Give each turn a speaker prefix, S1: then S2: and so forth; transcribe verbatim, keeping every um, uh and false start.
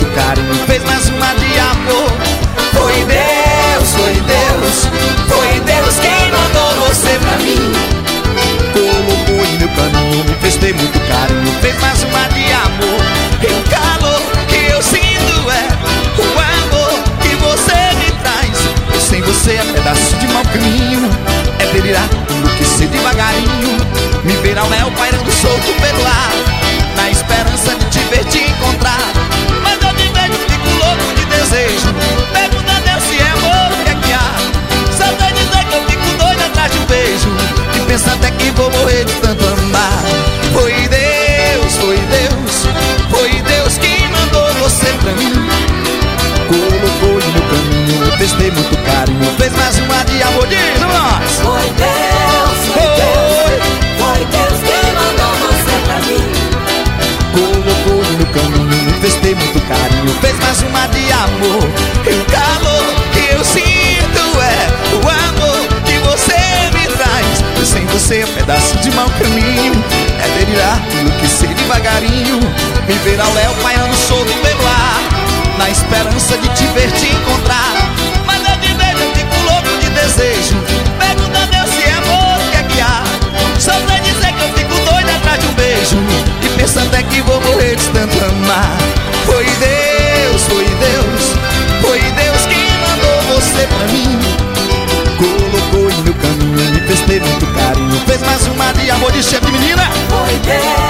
S1: muito carinho, fez mais uma de amor. Foi Deus, foi Deus, foi Deus quem mandou você pra mim. Colocou em meu caminho, me fez ter muito carinho, fez mais uma de amor. E o calor que eu sinto é o amor que você me traz. E sem você é pedaço de mau caminho, é delirar, enlouquecer devagarinho, me ver ao léu pairando solto pelo ar, na esperança de te ver, te encontrar. Mas eu te vejo, fico louco de desejo, pergunta a Deus se é amor, o que é que há? Só sei dizer que eu fico doido atrás de um beijo, e penso até que vou morrer de tanto amar. Foi Deus, foi Deus, foi Deus quem mandou você pra mim. Colocou no meu caminho, me fez ter muito carinho, fez mais uma de amor, diz nós.
S2: Foi Deus, foi Deus, foi Deus quem mandou você pra mim.
S1: Colocou no meu caminho, me fez ter muito carinho, fez mais uma de amor. E o calor que eu sinto é o amor que você me traz. E sem você é um pedaço de mau caminho, é delirar, enlouquecer devagarinho, me ver ao léu pairando solto pelo ar, na esperança de te ver, te encontrar. Mas eu te vejo, eu fico louco de desejo, pergunta a Deus se é amor, o que é que há? Só sei dizer que eu fico doido atrás de um beijo, e penso até que vou morrer de tanto amar. Foi Deus, foi Deus, foi Deus quem mandou você pra mim. Colocou em meu caminho, me fez ter muito carinho, fez mais uma de amor, de chefe de menina.
S2: Foi Deus.